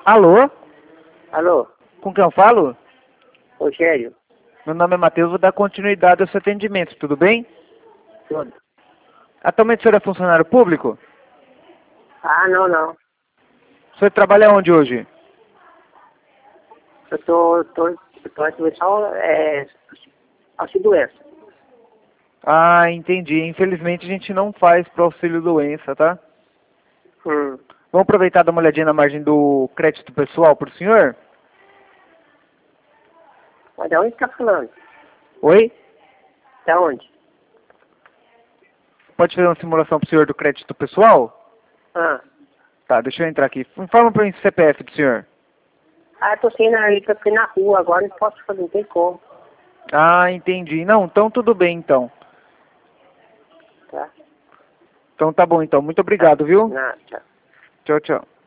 Alô? Alô, Com quem eu falo? Rogério, Meu nome é Matheus, vou dar continuidade ao seu atendimento, tudo bem? tudo. Atualmente o senhor é funcionário público? Ah, não. O senhor trabalha onde hoje? Eu tô aqui só, auxílio doença. Ah, entendi. Infelizmente a gente não faz pro auxílio doença, tá? Hum. Vamos aproveitar e dar uma olhadinha na margem do crédito pessoal pro senhor? Mas de onde tá falando? Oi? Da onde? Pode fazer uma simulação pro senhor do crédito pessoal? Ah, Tá, deixa eu entrar aqui. Informa pra mim o CPF do senhor. tô saindo aí pra ir na rua, agora não posso fazer, não tem como. Ah, entendi. Não, então tudo bem então. Tá? Então tá bom então. Muito Tá. obrigado, viu? Não, tchau. Tchau, tchau.